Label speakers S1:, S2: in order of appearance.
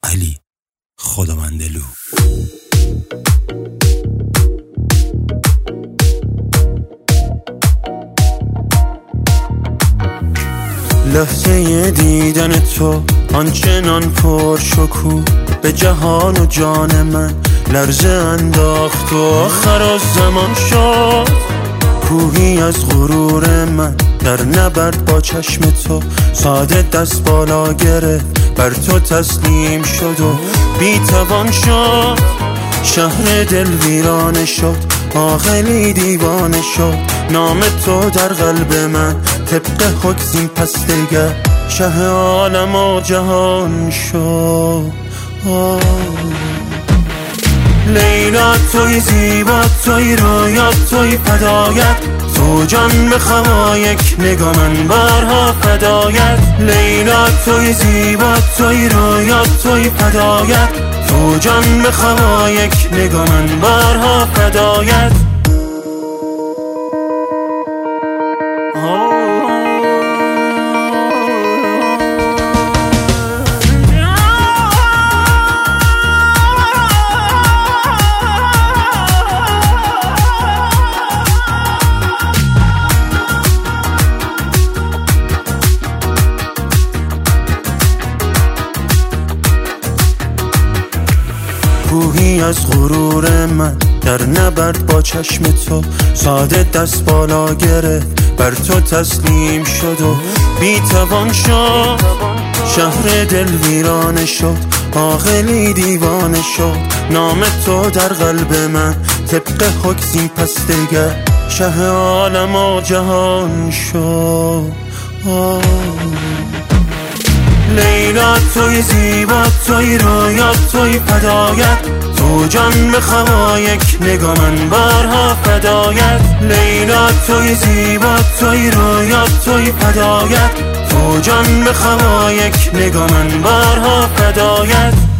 S1: علی خداوندلو. لحظه دیدن تو آنچنان پرشکوه به جهان و جان من لرزه انداخت و آخر از زمان شد. کوهی از غرور من در نبرد با چشم تو ساده دست بالا گرفت، بر تو تسلیم شد و بی‌توان شد. شهر دل ویرانه شد، عاقلی دیوانه شد. نام تو در قلب من طبق حکم پس دگر شه عالم و جهان شد. لیلا توی زیبا، توی رویا، توی فدایت، تو جان بخوا یک نگاه من بارها فدایت. لیلا توی زیبا، توی رویا، توی فدایت، تو جان بخوا یک نگاه من بارها فدایت. کوهی از غرور من در نبرد با چشم تو ساده دست بالا گرفت، بر تو تسلیم شد و بی‌توان شد. شهر دل ویرانه شد، عاقلی دیوانه شد. نام تو در قلب من طبق حکم پس دگر شه عالم و جهان شد. لیلا توی زیبا، توی رویا، توی فدایت، تو جان بخوا یک نگاه من بارها فدایت. لیلا توی زیبا، توی رویا، توی فدایت، تو جان بخوا یک نگاه من بارها فدایت.